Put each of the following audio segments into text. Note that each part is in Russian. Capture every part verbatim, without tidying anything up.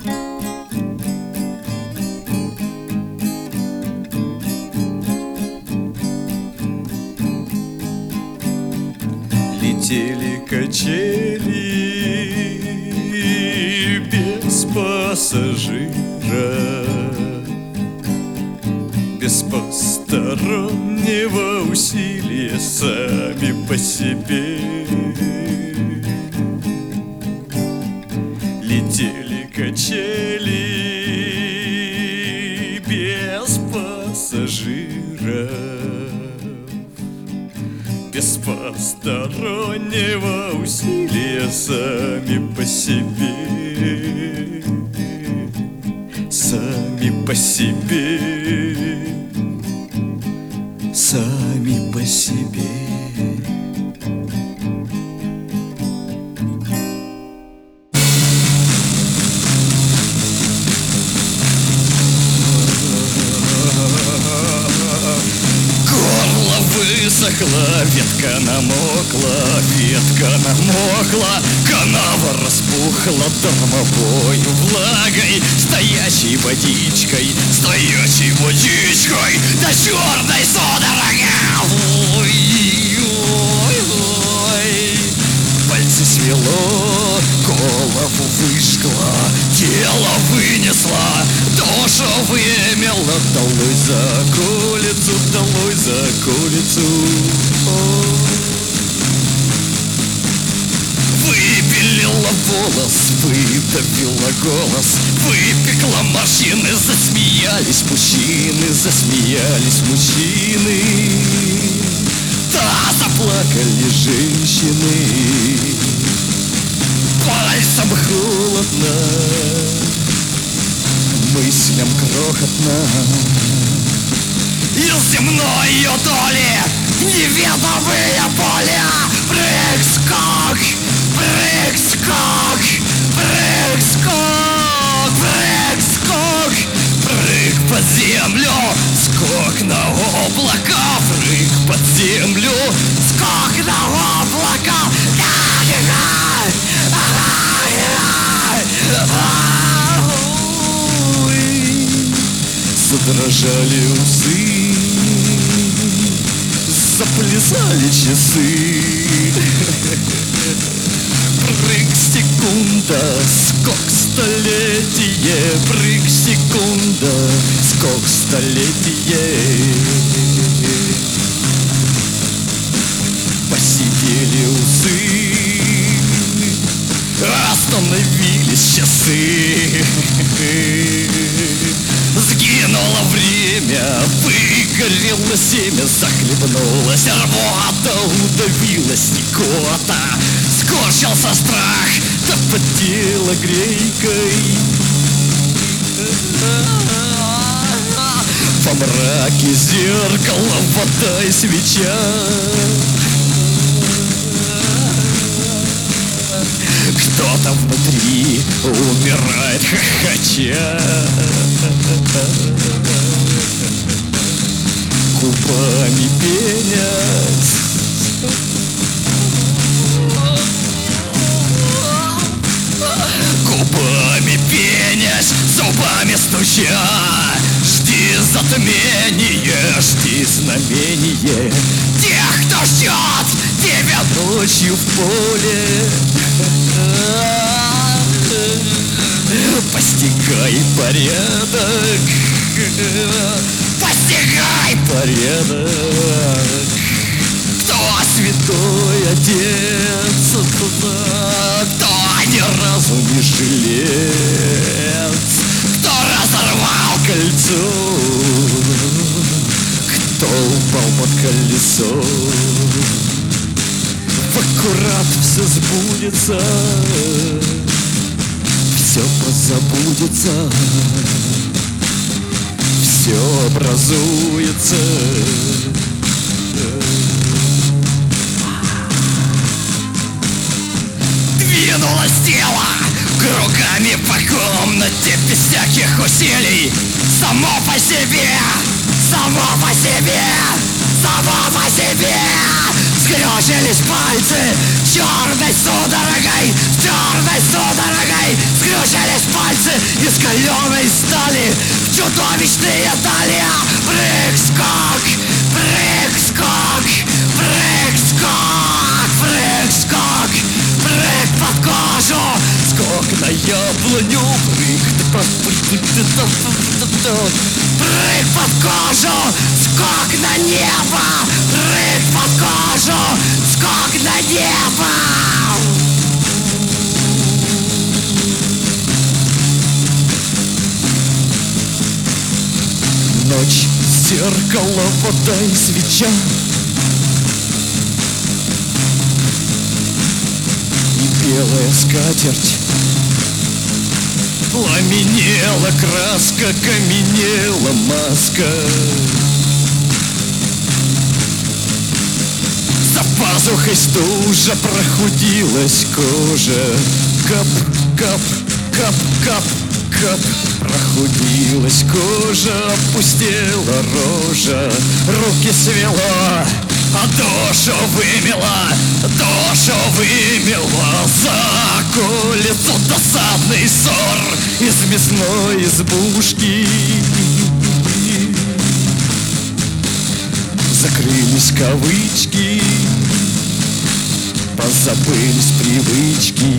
Летели качели без пассажира, без постороннего усилия, сами по себе. Летели качели без пассажира, без постороннего усилия, сами по себе, сами по себе, сами по себе. Высохла, ветка намокла, ветка намокла, канава распухла дармовою влагой, стоячей водичкой, стоячей водичкой, да черной судорогой. Ой-ой-ой. Пальцы свело, голову выжгла, тело вынесла, душу вымела, долой за околицу, долой за околицу. Выпилила волос, выдавила голос, выпекла морщины, засмеялись мужчины, засмеялись мужчины. Да, заплакали женщины, пальцем холодно, мыслям крохотно. Из земной ее доли неведомые поля. Прыг-скок, прыг-скок, прыг-скок, прыг-скок, прыг под землю, скок на облака, прыг под землю, скок на облака. Задрожали усы, заплясали часы. Прыг секунда, скок столетие, прыг секунда, скок столетие. Посидели усы, остановились часы. Сгинуло время, выгорело семя, захлебнулась рвота, удавилась икота. Скорчился страх, да поддела грейкой. Во мраке зеркало, вода и свеча. Кто-то внутри умирает хохоча. Губами пенясь, губами пенясь, зубами стуча. Жди затмение, жди знамение тех, кто ждет тебя ночью в поле. Постигай порядок, постигай порядок. Кто святой отец, кто ни разу не жилец, кто разорвал кольцо, кто упал под колесо. В аккурат все сбудется, все позабудется, все образуется. Двинулось тело кругами по комнате без всяких усилий. Само по себе, само по себе, само по себе. скрючились пальцы черной судорогой, черной судорогой. Скрючились пальцы из каленой стали в чудовищные дали. Прыг-скок, прыг-скок, прыг-скок, прыг-скок, прыг под кожу, скок на яблоню, прыг, прыг под кожу, скок на небо, прыг под кожу, скок на небо. Ночь, зеркало, вода и свеча, и белая скатерть. Пламенела краска, каменела маска. За пазухой стужа, прохудилась кожа. Кап, кап, кап, кап, кап. Прохудилась кожа, опустела рожа. Руки свело, а душу вымела, душу вымела. За околицу досадный ссор из мясной избушки. Закрылись кавычки, позабылись привычки.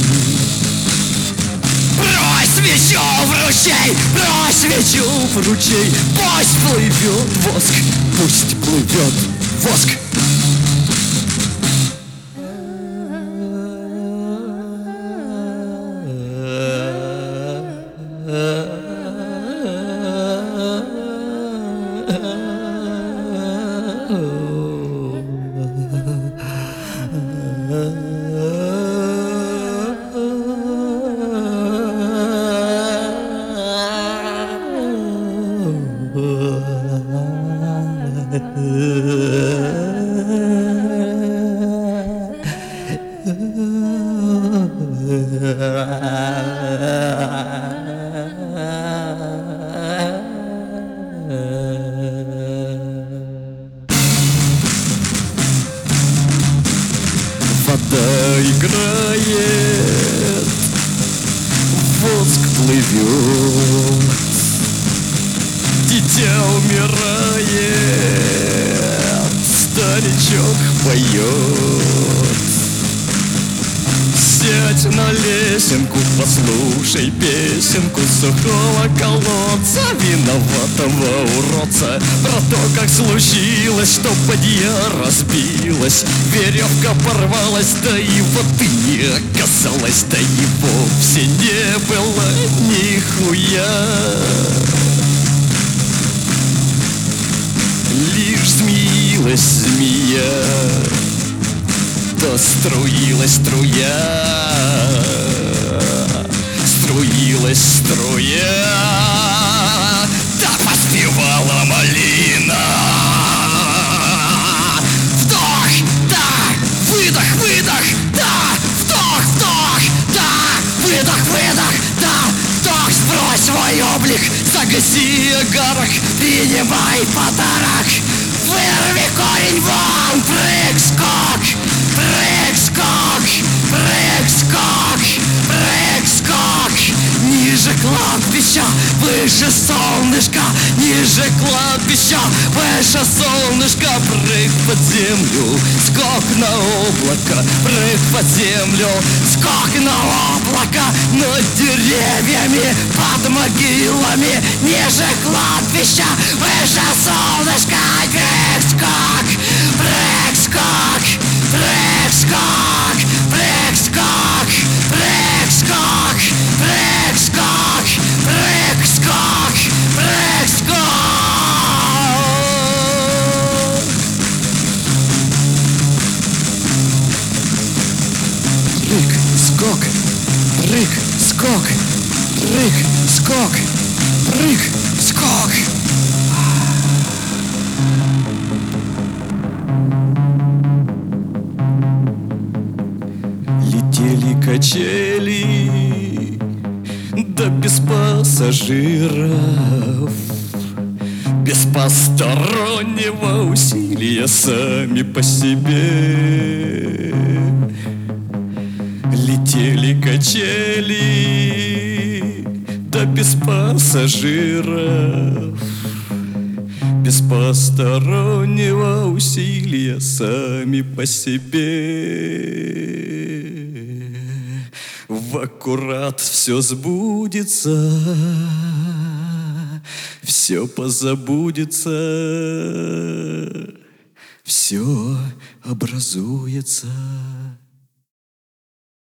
Брось свечу в ручей, брось свечу в ручей. Пусть плывет воск, пусть плывет воск. Вода играет, воск плывет, дитя умирает, старичок поет. Сядь на лесенку, послушай песенку сухого колодца, виноватого уродца. Про то, как случилось, что подья разбилась, веревка порвалась, да и воды не оказалось, да и вовсе не было нихуя. Лишь змеилась змея, да струилась струя, струилась струя, да поспевала малина. Вдох, да, выдох, выдох, да, вдох, вдох, да, выдох, выдох, да, вдох, сбрось свой облик, загаси огарок, принимай подарок. Вырви корень вон, прыг-скок, прыг-скок, прыг-скок, прыг-скок. Ниже кладбища, выше солнышка, ниже кладбища, выше солнышка. Прыг под землю, скок на облако, прыг под землю, скок на облако. Над деревьями, под могилами, ниже кладбища, выше солнышка. Прыг-скок, прыг-скок, прыг-скок, прыг-скок, прыг-скок, прыг-скок, прыг-скок, прыг-скок. Прыг-скок, прыг-скок, прыг-скок, прыг-скок. Летели качели, да без пассажиров. без постороннего усилия, сами по себе летели качели, да без пассажиров, без постороннего усилия, сами по себе. В аккурат все сбудется, все позабудется, все образуется.